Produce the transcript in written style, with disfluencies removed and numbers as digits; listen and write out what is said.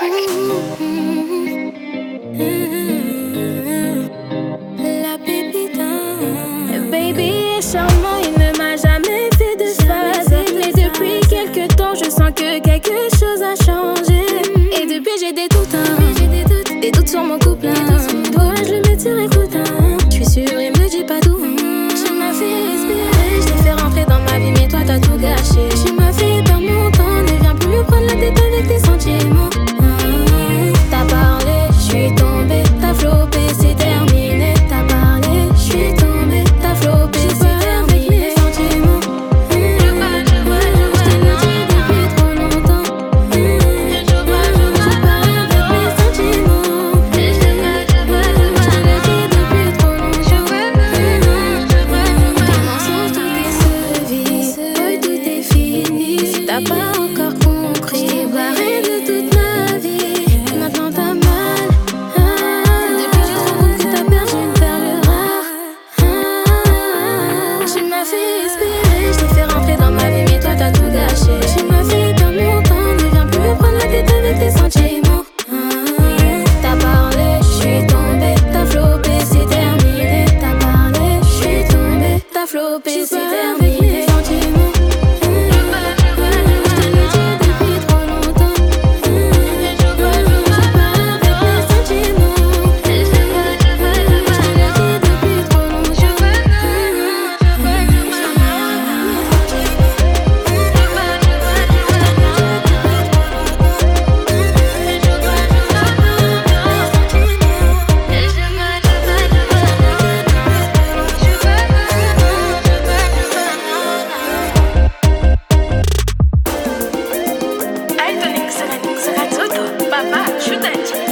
La pépita. Baby est charmant, il ne m'a jamais fait de face. Mais depuis quelque temps, je sens que quelque chose a changé. Et depuis, j'ai des doutes, des doutes sur mon couple. Dois-je le mettre sur écoute? Je suis sûre, il me dit pas d'où. Tu m'as fait respirer, je t'ai fait rentrer dans ma vie, mais toi t'as tout gâché. Tu m'as fait perdre mon temps, ne viens plus me prendre la tête avec tes sentiments. T'as parlé, je suis tombée, t'as flopé, c'est terminé. T'as parlé, je suis tombée, t'as flopé, c'est terminé. Sentiments, je te le dis depuis trop longtemps. Je pars avec mes sentiments. Je te le dis depuis trop longtemps. Tes mensonges, tout est sevi, boy, tout est fini. Si t'as pas encore compris, t'es barré de toute ma vie. Maintenant t'as mal. Depuis j'ai trop compris que t'as perdu une perle rare. Tu m'as fait respirer, je t'ai fait rentrer dans ma vie, mais toi t'as tout gâché. Tu m'as fait perdre mon temps, ne viens plus me prendre la tête avec tes sentiments. T'as parlé, je suis tombée, t'as flopé, c'est terminé. T'as parlé, je suis tombée, t'as flopé, c'est terminé. Sentiments, je te le dis depuis trop longtemps. Je pars avec mes sentiments. Je te le dis depuis trop longtemps. Papa, je t'ai dit.